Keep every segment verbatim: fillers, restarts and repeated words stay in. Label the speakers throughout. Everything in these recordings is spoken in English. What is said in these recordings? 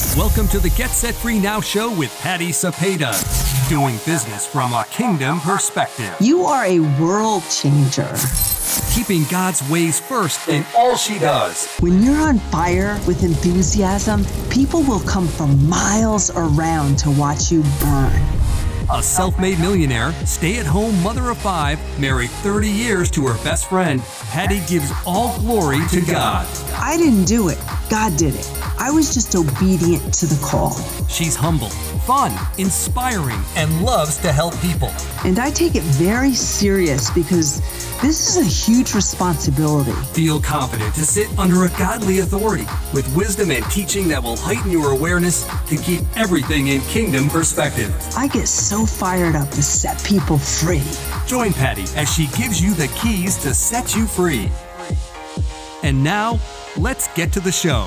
Speaker 1: Welcome to the Get Set Free Now show with Patty Cepeda, doing business from a kingdom perspective.
Speaker 2: You are a world changer.
Speaker 1: Keeping God's ways first in all she does.
Speaker 2: When you're on fire with enthusiasm, people will come from miles around to watch you burn.
Speaker 1: A self-made millionaire, stay-at-home mother of five, married thirty years to her best friend, Patty gives all glory to God.
Speaker 2: I didn't do it. God did it. I was just obedient to the call.
Speaker 1: She's humble, fun, inspiring, and loves to help people.
Speaker 2: And I take it very serious because this is a huge responsibility.
Speaker 1: Feel confident to sit under a godly authority with wisdom and teaching that will heighten your awareness to keep everything in kingdom perspective.
Speaker 2: I get so fired up to set people free.
Speaker 1: Join Patty as she gives you the keys to set you free. And now, let's get to the show.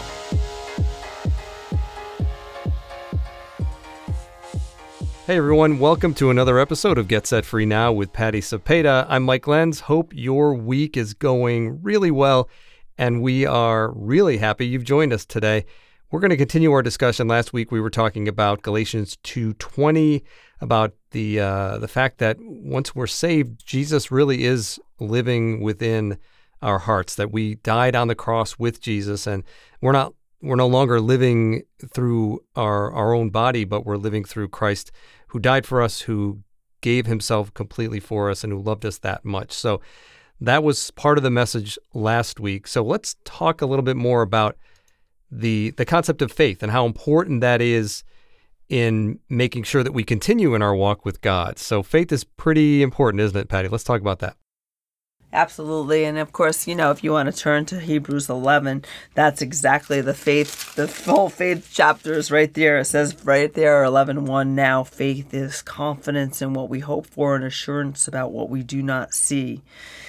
Speaker 1: Hey everyone, welcome to another episode of Get Set Free Now with Patty Cepeda. I'm Mike Lenz. Hope your week is going really well, and we are really happy you've joined us today. We're going to continue our discussion. Last week we were talking about Galatians two twenty, about the uh, the fact that once we're saved, Jesus really is living within our hearts, that we died on the cross with Jesus, and we're not We're no longer living through our, our own body, but we're living through Christ who died for us, who gave himself completely for us, and who loved us that much. So that was part of the message last week. So let's talk a little bit more about the the concept of faith and how important that is in making sure that we continue in our walk with God. So faith is pretty important, isn't it, Patty? Let's talk about that.
Speaker 3: Absolutely. And of course, you know, if you want to turn to Hebrews eleven, that's exactly the faith, the whole faith chapter is right there. It says right there, eleven one, now faith is confidence in what we hope for and assurance about what we do not see.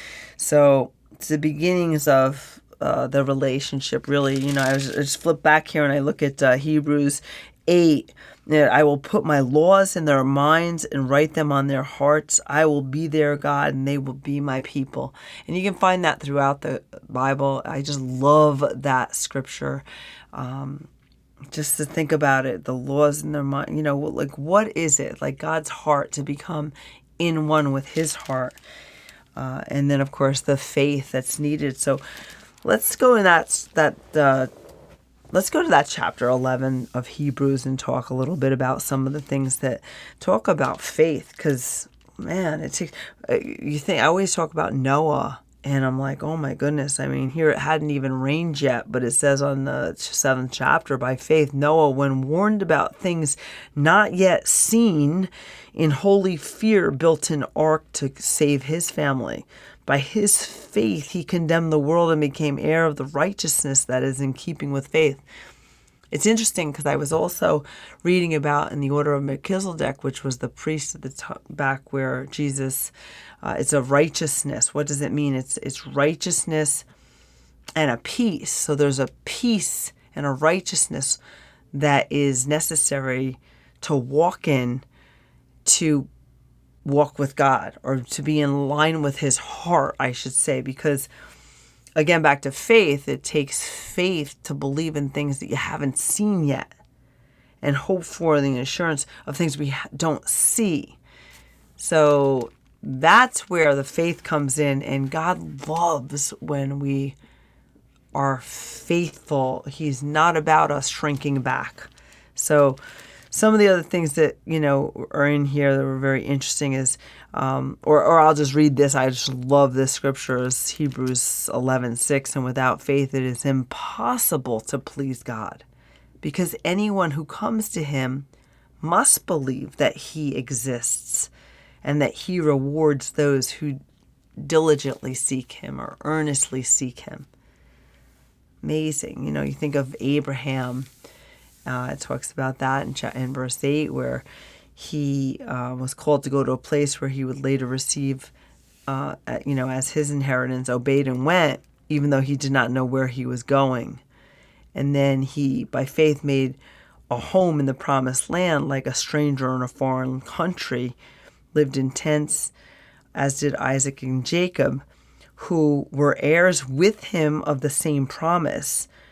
Speaker 3: So it's the beginnings of uh, the relationship, really. You know, I, was, I just flip back here and I look at uh, Hebrews eight. I will put my laws in their minds and write them on their hearts. I will be their God and they will be my people. And you can find that throughout the Bible. I just love that scripture. Um, just to think about it, the laws in their mind, you know, like what is it? Like God's heart, to become in one with his heart. Uh, and then, of course, the faith that's needed. So let's go in that, that, uh, Let's go to that chapter eleven of Hebrews and talk a little bit about some of the things that talk about faith. Because, man, it takes, you think, I always talk about Noah, and I'm like, oh my goodness. I mean, here it hadn't even rained yet, but it says on the seventh chapter, by faith, Noah, when warned about things not yet seen, in holy fear built an ark to save his family. By his faith, he condemned the world and became heir of the righteousness that is in keeping with faith. It's interesting because I was also reading about in the order of Melchizedek, which was the priest at the top, back where Jesus, uh, it's a righteousness. What does it mean? It's it's righteousness and a peace. So there's a peace and a righteousness that is necessary to walk in, to walk with God, or to be in line with his heart, I should say, because again, back to faith, it takes faith to believe in things that you haven't seen yet and hope for the assurance of things we don't see. So that's where the faith comes in, and God loves when we are faithful. He's not about us shrinking back. So some of the other things that, you know, are in here that were very interesting is, um, or, or I'll just read this. I just love this scripture. Is Hebrews eleven six, and without faith it is impossible to please God, because anyone who comes to him must believe that he exists and that he rewards those who diligently seek him or earnestly seek him. Amazing. You know, you think of Abraham. Uh, it talks about that in, ch- in verse eight, where he uh, was called to go to a place where he would later receive, uh, you know, as his inheritance, obeyed and went, even though he did not know where he was going. And then he, by faith, made a home in the promised land like a stranger in a foreign country, lived in tents, as did Isaac and Jacob, who were heirs with him of the same promise.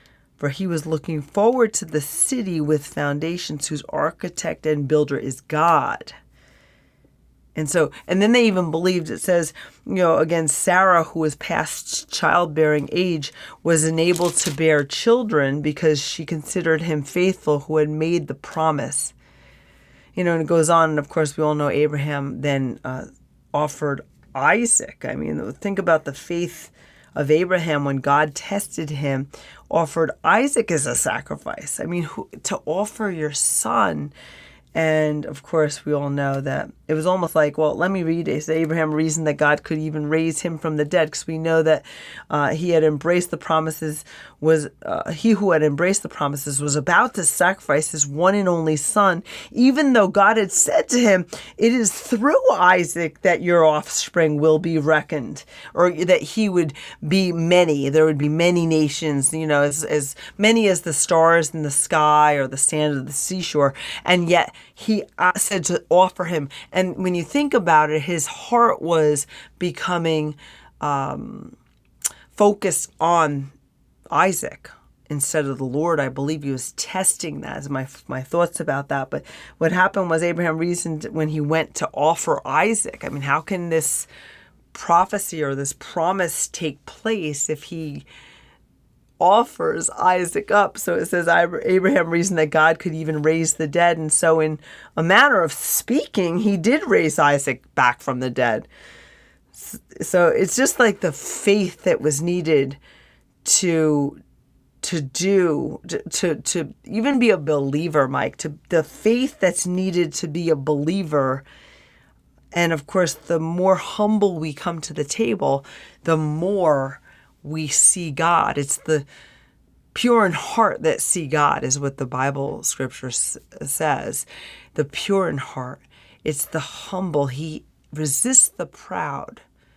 Speaker 3: for he was looking forward to the city with foundations whose architect and builder is God. And so, and then they even believed, it says, you know, again, Sarah, who was past childbearing age, was enabled to bear children because she considered him faithful who had made the promise. You know, and it goes on, and of course, we all know Abraham then uh, offered Isaac. I mean, think about the faith of Abraham when God tested him, offered Isaac as a sacrifice. I mean, who, to offer your son. And of course, we all know that it was almost like, well, let me read it. It said Abraham reasoned that God could even raise him from the dead, because we know that uh, he had embraced the promises, was uh, he who had embraced the promises was about to sacrifice his one and only son, even though God had said to him, it is through Isaac that your offspring will be reckoned, or that he would be many. There would be many nations, you know, as, as many as the stars in the sky or the sand of the seashore. And yet he said to offer him. And when you think about it, his heart was becoming um, focused on Isaac instead of the Lord. I believe he was testing that, as my my thoughts about that. But what happened was Abraham reasoned when he went to offer Isaac. I mean, how can this prophecy or this promise take place if he offers Isaac up? So it says Abraham reasoned that God could even raise the dead. And so in a manner of speaking, he did raise Isaac back from the dead. So it's just like the faith that was needed to to do, to, to, to even be a believer, Mike, to the faith that's needed to be a believer. And of course, the more humble we come to the table, the more we see God. It's the pure in heart that see God, is what the Bible scripture s- says. The pure in heart. It's the humble. He resists the proud.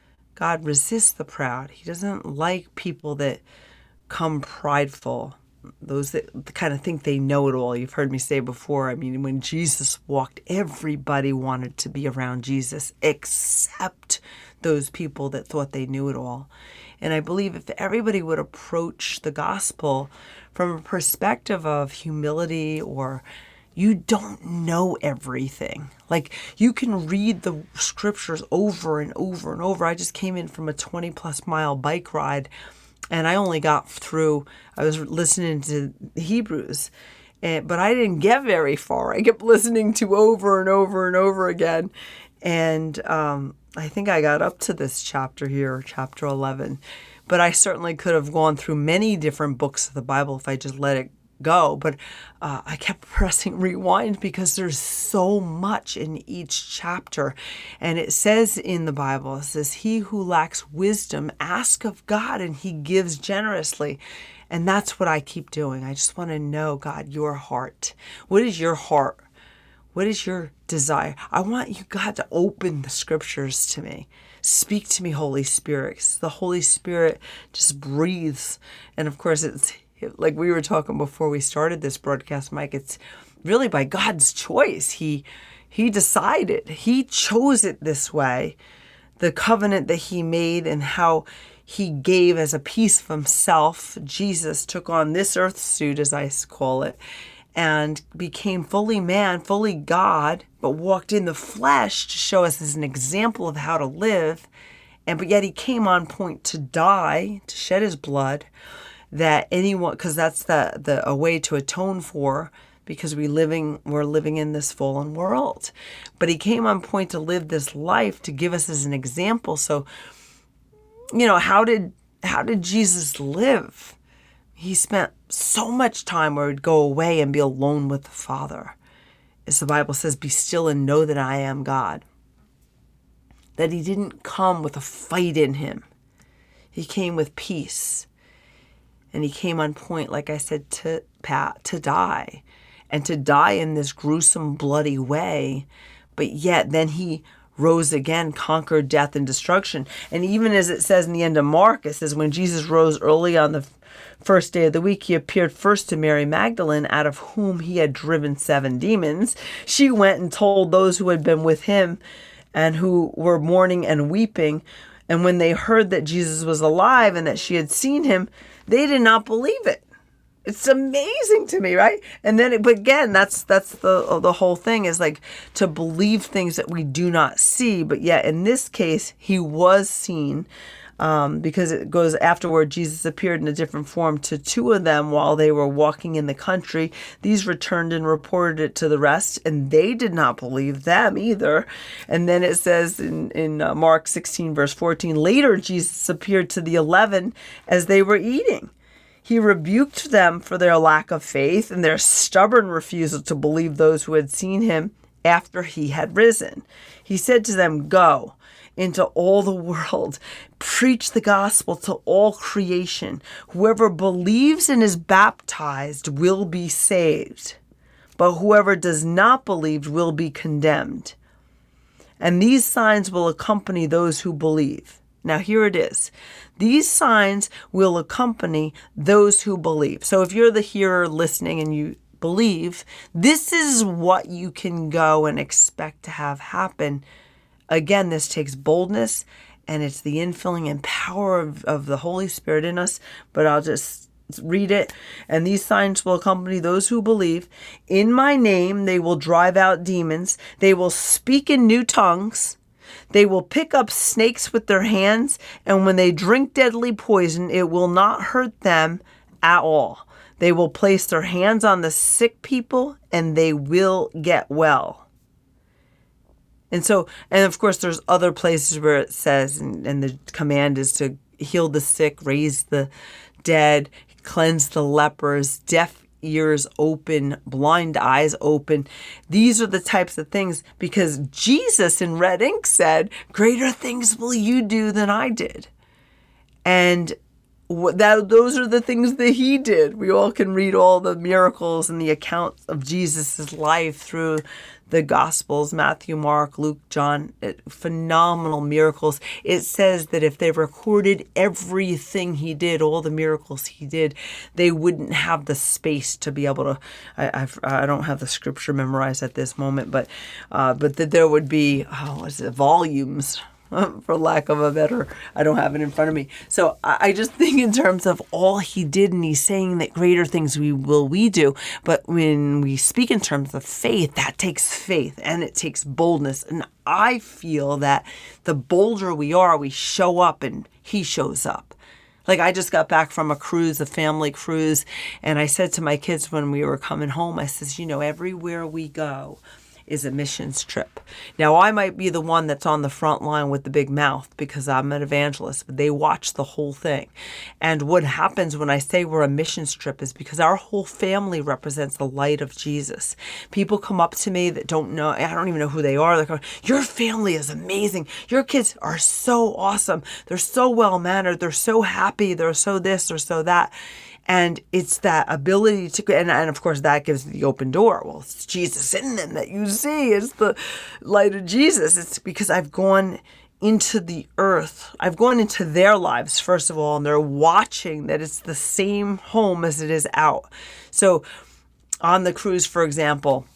Speaker 3: God resists the proud. He doesn't like people that come prideful, those that kind of think they know it all. You've heard me say before, I mean, when Jesus walked, everybody wanted to be around Jesus except those people that thought they knew it all. And I believe if everybody would approach the gospel from a perspective of humility, or you don't know everything. Like, you can read the scriptures over and over and over. I just came in from a twenty plus mile bike ride, and I only got through, I was listening to Hebrews, and, but I didn't get very far. I kept listening to over and over and over again. And um, I think I got up to this chapter here, chapter eleven. But I certainly could have gone through many different books of the Bible if I just let it go. But uh, I kept pressing rewind because there's so much in each chapter. And it says in the Bible, it says, he who lacks wisdom, ask of God, and he gives generously. And that's what I keep doing. I just want to know, God, your heart. What is your heart? What is your desire? I want you, God, to open the scriptures to me. Speak to me, Holy Spirit. 'Cause the Holy Spirit just breathes. And of course, it's like we were talking before we started this broadcast, Mike, it's really by God's choice. He he decided. He chose it this way. The covenant that he made and how he gave as a piece of himself. Jesus took on this earth suit, as I call it, and became fully man, fully God, but walked in the flesh to show us as an example of how to live. And but yet he came on point to die, to shed his blood, that anyone, because that's the, the a way to atone for, because we living we're living in this fallen world. But he came on point to live this life to give us as an example. So, you know, how did how did Jesus live? He spent so much time where he'd go away and be alone with the Father. As the Bible says, be still and know that I am God. That he didn't come with a fight in him. He came with peace. And he came on point, like I said, to Pat, to die. And to die in this gruesome, bloody way. But yet then he rose again, conquered death and destruction. And even as it says in the end of Mark, it says when Jesus rose early on the first day of the week, he appeared first to Mary Magdalene, out of whom he had driven seven demons. She went and told those who had been with him and who were mourning and weeping. And when they heard that Jesus was alive and that she had seen him, they did not believe it. It's amazing to me, right? And then, it, but again, that's that's the the whole thing is like to believe things that we do not see. But yet, in this case, he was seen, um, because it goes afterward. Jesus appeared in a different form to two of them while they were walking in the country. These returned and reported it to the rest, and they did not believe them either. And then it says in in uh, Mark sixteen verse fourteen, later Jesus appeared to the eleven as they were eating. He rebuked them for their lack of faith and their stubborn refusal to believe those who had seen him after he had risen. He said to them, "Go into all the world, preach the gospel to all creation. Whoever believes and is baptized will be saved, but whoever does not believe will be condemned. And these signs will accompany those who believe." Now, here it is. These signs will accompany those who believe. So if you're the hearer listening and you believe, this is what you can go and expect to have happen. Again, this takes boldness, and it's the infilling and power of, of the Holy Spirit in us. But I'll just read it. And these signs will accompany those who believe. In my name, they will drive out demons. They will speak in new tongues. They will pick up snakes with their hands, and when they drink deadly poison, it will not hurt them at all. They will place their hands on the sick people, and they will get well. And so, and of course, there's other places where it says, and, and the command is to heal the sick, raise the dead, cleanse the lepers, deaf ears open, blind eyes open. These are the types of things, because Jesus in red ink said, greater things will you do than I did. And that those are the things that he did. We all can read all the miracles and the accounts of Jesus's life through the Gospels, Matthew, Mark, Luke, John, phenomenal miracles. It says that if they recorded everything he did, all the miracles he did, they wouldn't have the space to be able to, I I've, I don't have the scripture memorized at this moment, but uh, but that there would be, oh, what is it, volumes, for lack of a better, I don't have it in front of me. So I just think in terms of all he did, and he's saying that greater things we will we do. But when we speak in terms of faith, that takes faith and it takes boldness. And I feel that the bolder we are, we show up and he shows up. Like I just got back from a cruise, a family cruise, and I said to my kids when we were coming home, I says, you know, everywhere we go is a missions trip. Now, I might be the one that's on the front line with the big mouth because I'm an evangelist, but they watch the whole thing. And what happens when I say we're a missions trip is because our whole family represents the light of Jesus. People come up to me that don't know, I don't even know who they are. They're going, your family is amazing. Your kids are so awesome. They're so well-mannered. They're so happy. They're so this or so that. And it's that ability to, and, and of course that gives the open door. Well, it's Jesus in them that you see. It's the light of Jesus. It's because I've gone into the earth. I've gone into their lives, first of all, and they're watching that it's the same home as it is out. So on the cruise, for example,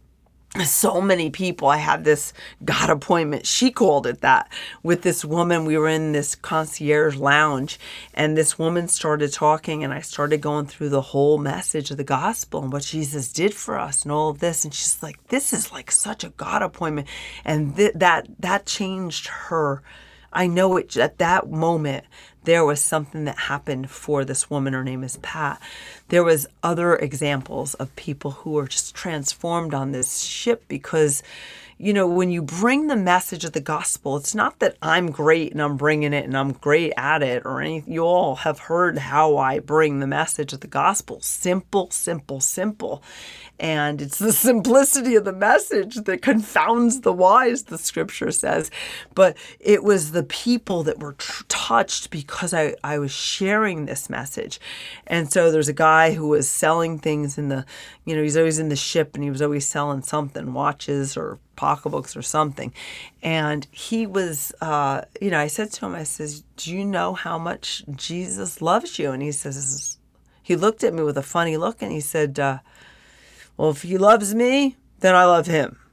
Speaker 3: so many people, I had this God appointment, she called it that, with this woman. We were in this concierge lounge, and this woman started talking, and I started going through the whole message of the gospel and what Jesus did for us and all of this. And she's like, this is like such a God appointment. And th- that that changed her. I know it at that moment, there was something that happened for this woman. Her name is Pat. There was other examples of people who were just transformed on this ship because, you know, when you bring the message of the gospel, it's not that I'm great and I'm bringing it and I'm great at it or anything. You all have heard how I bring the message of the gospel. Simple, simple, simple. And it's the simplicity of the message that confounds the wise, the scripture says. But it was the people that were tr- touched because I, I was sharing this message. And so there's a guy who was selling things in the, you know, he's always in the ship and he was always selling something, watches or pocketbooks or something. And he was, uh, you know, I said to him, I says, do you know how much Jesus loves you? And he says, he looked at me with a funny look and he said, uh, well, if he loves me, then I love him.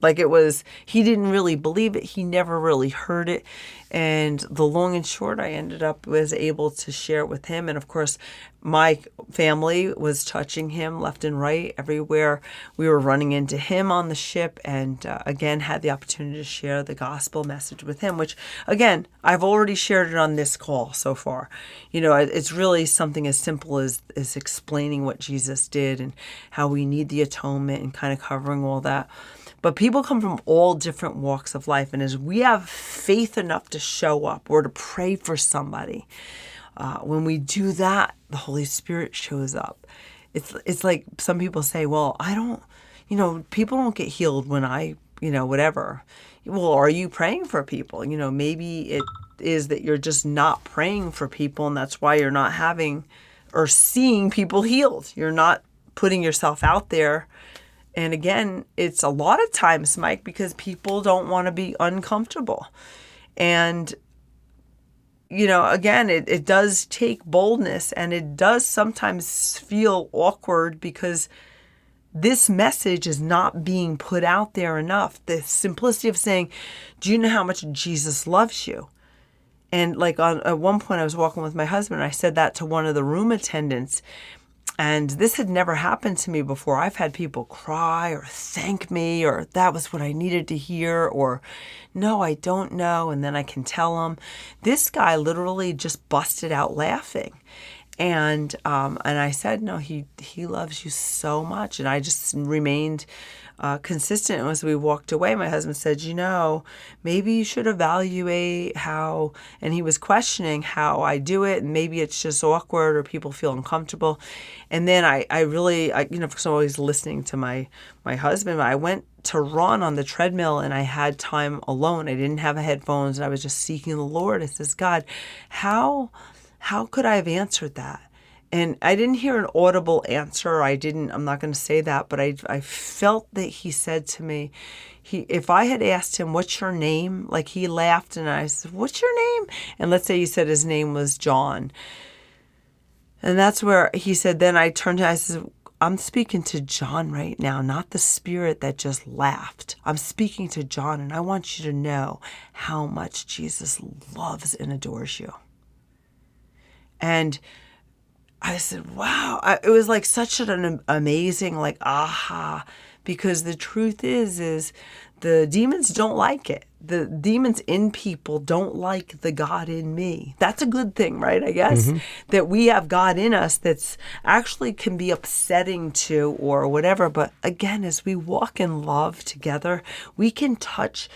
Speaker 3: Like it was, he didn't really believe it. He never really heard it. And the long and short, I ended up was able to share it with him. And of course, my family was touching him left and right everywhere. We were running into him on the ship, and uh, again, had the opportunity to share the gospel message with him, which again, I've already shared it on this call so far. You know, it's really something as simple as, as explaining what Jesus did and how we need the atonement and kind of covering all that. But people come from all different walks of life. And as we have faith enough to show up or to pray for somebody, uh, when we do that, the Holy Spirit shows up. It's it's like some people say, well, I don't, you know, people don't get healed when I, you know, whatever. Well, are you praying for people? You know, maybe it is that you're just not praying for people, and that's why you're not having or seeing people healed. You're not putting yourself out there. And again, it's a lot of times, Mike, because people don't want to be uncomfortable. And, you know, again, it, it does take boldness, and it does sometimes feel awkward because this message is not being put out there enough. The simplicity of saying, do you know how much Jesus loves you? And like on at one point I was walking with my husband, and I said that to one of the room attendants. And this had never happened to me before. I've had people cry or thank me, or that was what I needed to hear, or no, I don't know. And then I can tell them. This guy literally just busted out laughing. And um, and I said, no, he, he loves you so much. And I just remained uh, consistent. As we walked away, my husband said, you know, maybe you should evaluate how, and he was questioning how I do it. And maybe it's just awkward or people feel uncomfortable. And then I, I really, I, you know, because I'm always listening to my, my husband, I went to run on the treadmill, and I had time alone. I didn't have headphones, and I was just seeking the Lord. I says, God, how... How could I have answered that? And I didn't hear an audible answer. I didn't, I'm not going to say that, but I I felt that he said to me, he if I had asked him, what's your name? Like he laughed, and I said, what's your name? And let's say he said his name was John. And that's where he said, then I turned to him, I said, I'm speaking to John right now, not the spirit that just laughed. I'm speaking to John, and I want you to know how much Jesus loves and adores you. And I said, wow, I, it was like such an amazing, like, aha, because the truth is, is the demons don't like it. The demons in people don't like the God in me. That's a good thing, right? I guess mm-hmm. that we have God in us that's actually can be upsetting to or whatever. But again, as we walk in love together, we can touch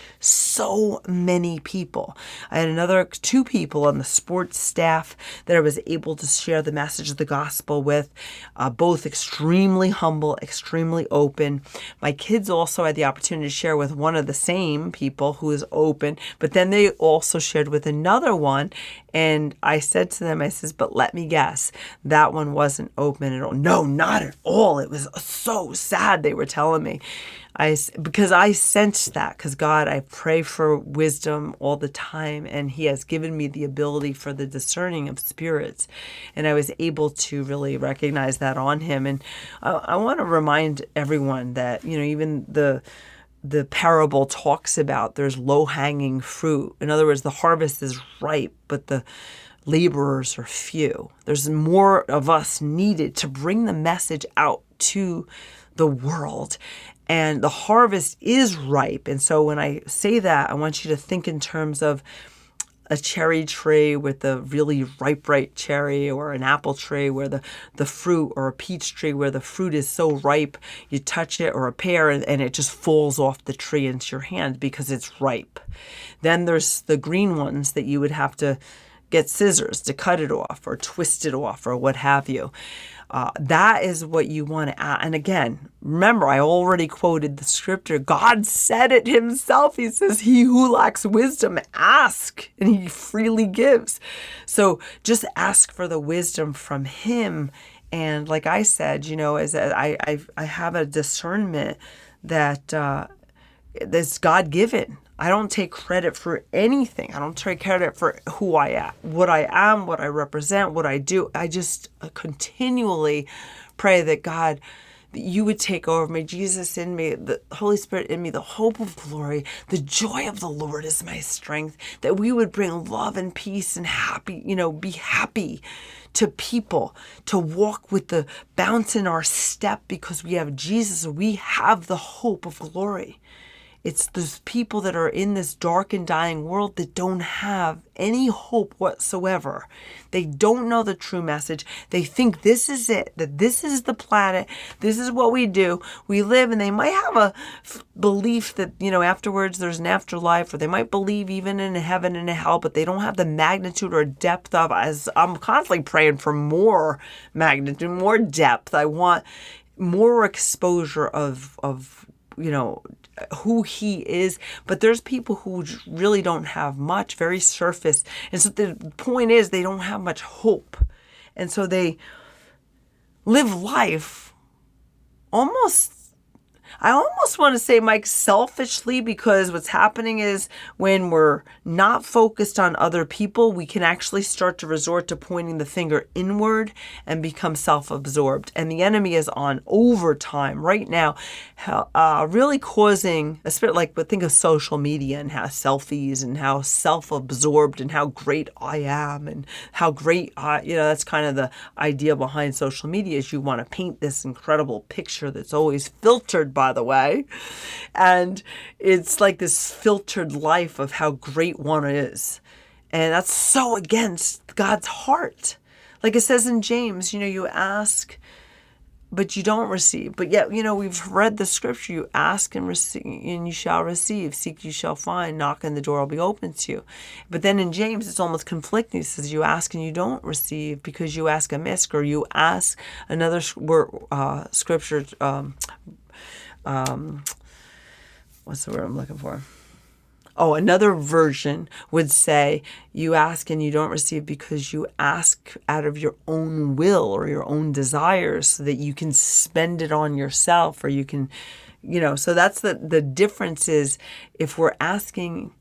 Speaker 3: so many people. I had another two people on the sports staff that I was able to share the message of the gospel with, uh, both extremely humble, extremely open. My kids also had the opportunity to share with one of the same people who is open, but then they also shared with another one, and I said to them, I says, but let me guess, that one wasn't open at all. No, not at all. It was so sad, they were telling me. I, because I sensed that, because God, I pray for wisdom all the time, and he has given me the ability for the discerning of spirits, and I was able to really recognize that on him. And I, I want to remind everyone that, you know, even the the parable talks about there's low-hanging fruit. In other words, the harvest is ripe, but the laborers are few. There's more of us needed to bring the message out to the world. And the harvest is ripe. And so when I say that, I want you to think in terms of a cherry tree with a really ripe, ripe cherry, or an apple tree where the, the fruit, or a peach tree where the fruit is so ripe, you touch it, or a pear, and, and it just falls off the tree into your hand because it's ripe. Then there's the green ones that you would have to get scissors to cut it off or twist it off or what have you. Uh, that is what you want to add. And again, remember, I already quoted the scripture. God said it himself. He says, he who lacks wisdom, ask, and he freely gives. So just ask for the wisdom from him. And like I said, you know, as I, I, I have a discernment that uh, that's God-given. I don't take credit for anything. I don't take credit for who I am, what I am, what I represent, what I do. I just continually pray that God, that you would take over me. Jesus in me, the Holy Spirit in me, the hope of glory, the joy of the Lord is my strength, that we would bring love and peace and happy, you know, be happy to people, to walk with the bounce in our step because we have Jesus. We have the hope of glory. It's those people that are in this dark and dying world that don't have any hope whatsoever. They don't know the true message. They think this is it, that this is the planet, this is what we do. We live, and they might have a f- belief that, you know, afterwards there's an afterlife, or they might believe even in a heaven and a hell, but they don't have the magnitude or depth of, as I'm constantly praying for more magnitude, more depth. I want more exposure of, of, you know, who he is. But there's people who really don't have much, very surface. And so the point is they don't have much hope. And so they live life almost, I almost want to say, Mike, selfishly, because what's happening is when we're not focused on other people, we can actually start to resort to pointing the finger inward and become self-absorbed. And the enemy is on overtime right now, uh, really causing a spirit, like, but think of social media and how selfies and how self-absorbed and how great I am and how great I, you know, that's kind of the idea behind social media, is you want to paint this incredible picture that's always filtered, by the way. And it's like this filtered life of how great one is. And that's so against God's heart. Like it says in James, you know, you ask, but you don't receive. But yet, you know, we've read the scripture, you ask and receive, and you shall receive. Seek, you shall find. Knock, and the door will be open to you. But then in James, it's almost conflicting. It says you ask and you don't receive because you ask amiss, or you ask another uh, scripture, um, Um, what's the word I'm looking for? Oh, another version would say you ask and you don't receive because you ask out of your own will or your own desires so that you can spend it on yourself, or you can, you know, so that's the, the difference is if we're asking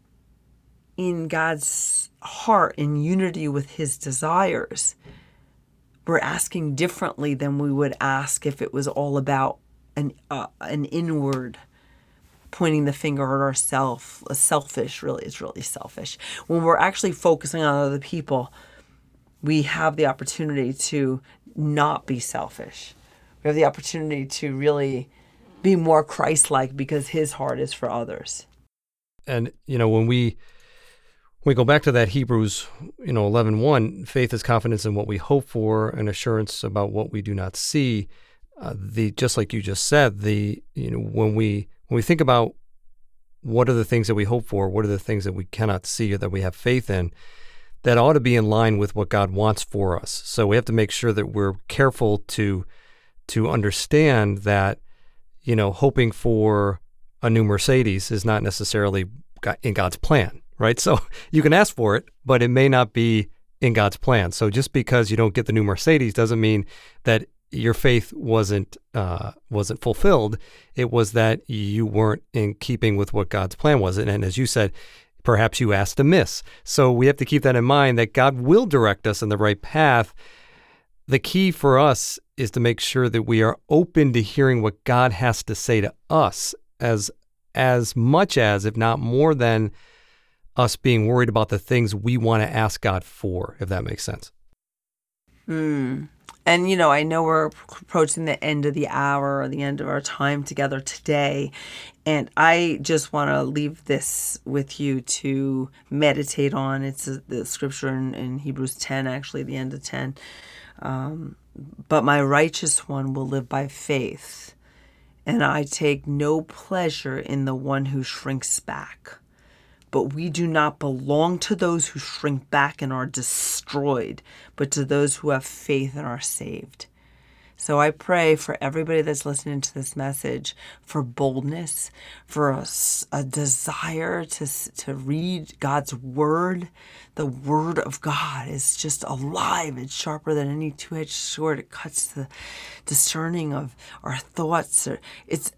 Speaker 3: in God's heart in unity with his desires, we're asking differently than we would ask if it was all about an uh, an inward pointing the finger at ourselves, a selfish, really, it's really selfish. When we're actually focusing on other people, we have the opportunity to not be selfish. We have the opportunity to really be more Christ-like because his heart is for others.
Speaker 1: And, you know, when we when we go back to that Hebrews, you know, eleven one, faith is confidence in what we hope for and assurance about what we do not see. Uh, the just like you just said, the you know when we when we think about what are the things that we hope for, what are the things that we cannot see or that we have faith in, that ought to be in line with what God wants for us. So we have to make sure that we're careful to to understand that, you know, hoping for a new Mercedes is not necessarily in God's plan, right? So you can ask for it, but it may not be in God's plan. So just because you don't get the new Mercedes doesn't mean that your faith wasn't uh, wasn't fulfilled. It was that you weren't in keeping with what God's plan was. And, and as you said, perhaps you asked amiss. So we have to keep that in mind, that God will direct us in the right path. The key for us is to make sure that we are open to hearing what God has to say to us, as as much as, if not more than, us being worried about the things we want to ask God for, if that makes sense.
Speaker 3: Hmm. And, you know, I know we're approaching the end of the hour or the end of our time together today. And I just want to leave this with you to meditate on. It's the scripture in, in Hebrews ten, actually, the end of ten. Um, but my righteous one will live by faith, and I take no pleasure in the one who shrinks back. But we do not belong to those who shrink back and are destroyed, but to those who have faith and are saved. So I pray for everybody that's listening to this message for boldness, for a, a desire to, to read God's word. The word of God is just alive. It's sharper than any two-edged sword. It cuts the discerning of our thoughts. It's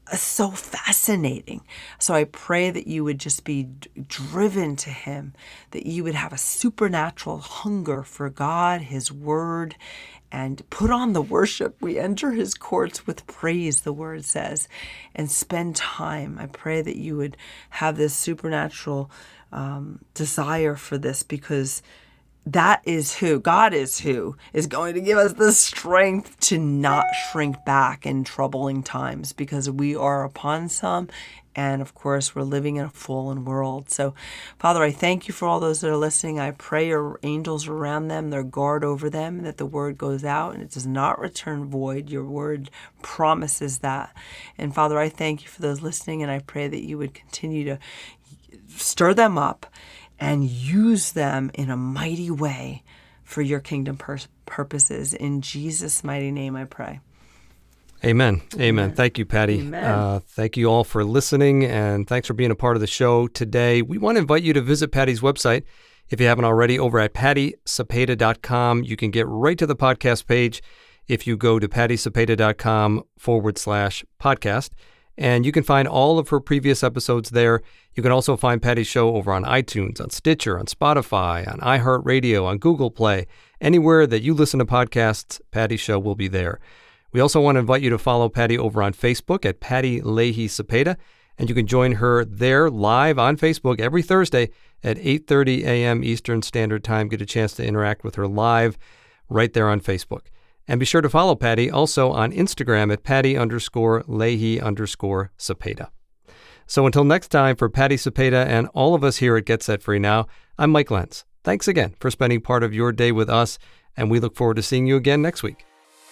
Speaker 3: so fascinating. So I pray that you would just be d- driven to him, that you would have a supernatural hunger for God, his word, and put on the worship. We enter his courts with praise, the word says, and spend time. I pray that you would have this supernatural um, desire for this, because that is who, God is who is going to give us the strength to not shrink back in troubling times, because we are upon some. And of course, we're living in a fallen world. So, Father, I thank you for all those that are listening. I pray your angels around them, their guard over them, and that the word goes out and it does not return void. Your word promises that. And Father, I thank you for those listening, and I pray that you would continue to stir them up and use them in a mighty way for your kingdom pur- purposes. In Jesus' mighty name, I pray.
Speaker 1: Amen. Amen. Amen. Thank you, Patty.
Speaker 3: Amen.
Speaker 1: Uh, thank you all for listening, and thanks for being a part of the show today. We want to invite you to visit Patty's website. If you haven't already, over at patty cepeda dot com, you can get right to the podcast page if you go to patty cepeda dot com forward slash podcast. And you can find all of her previous episodes there. You can also find Patty's show over on iTunes, on Stitcher, on Spotify, on iHeartRadio, on Google Play. Anywhere that you listen to podcasts, Patty's show will be there. We also want to invite you to follow Patty over on Facebook at Patty Leahy Cepeda, and you can join her there live on Facebook every Thursday at eight thirty a.m. Eastern Standard Time. Get a chance to interact with her live right there on Facebook. And be sure to follow Patty also on Instagram at Patty underscore Leahy underscore Cepeda. So until next time, for Patty Cepeda and all of us here at Get Set Free Now, I'm Mike Lenz. Thanks again for spending part of your day with us, and we look forward to seeing you again next week.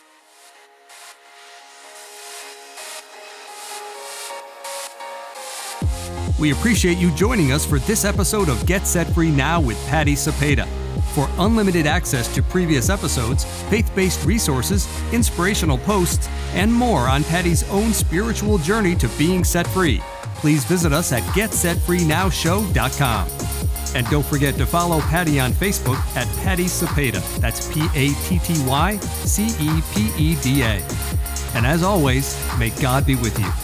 Speaker 1: We appreciate you joining us for this episode of Get Set Free Now with Patty Cepeda. For unlimited access to previous episodes, faith-based resources, inspirational posts, and more on Patty's own spiritual journey to being set free, please visit us at get set free now show dot com. And don't forget to follow Patty on Facebook at Patty Cepeda. That's P A T T Y C E P E D A. And as always, may God be with you.